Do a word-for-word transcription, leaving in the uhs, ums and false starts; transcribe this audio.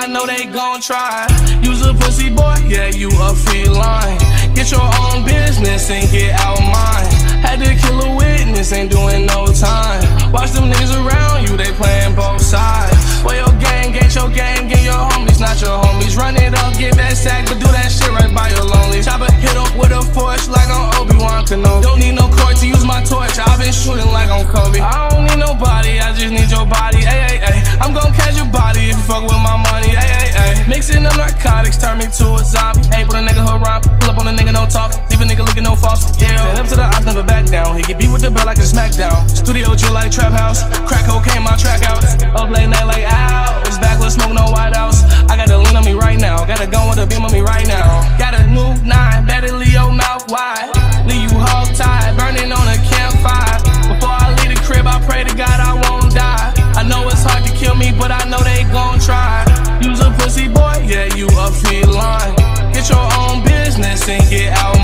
know they gon' try. You's a pussy boy, yeah, you a feline. Get your own business and get out mine. Had to kill a witness, ain't doing no time. Watch them niggas around you, they playing both sides. For your gang, get your gang, get your homies, not your homies. Run it up, get that sack, but do that shit right by your lonely. Chopper hit up with a force like on Obi-Wan Kenobi. Don't need no court to use my torch, I've been shooting like on Kobe. I don't need nobody, I just need your body, ay, ay, ay. I'm gon' catch your body if you fuck with my money, ay, ay, ay. Mixing up narcotics, turn me to a zombie. Hey, put a nigga hood rhyme, pull up on a nigga, no talk. Leave a nigga looking no false, yeah. Stand up to the odds, never back down. He get beat with the bell like a smackdown. Studio drill like trap house, crack cocaine, my track outs. Up late night like owls, backless smoke, no white house. I got a lean on me right now, got a gun with a beam on me right now. Got a new nine, better leave your mouth wide. Leave you hog tied, burning on a campfire. Before I leave the crib, I pray to God I won't die. I know it's hard to kill me, but I know they gon' try. You's a pussy boy, yeah, you a feline. Get your own business and get out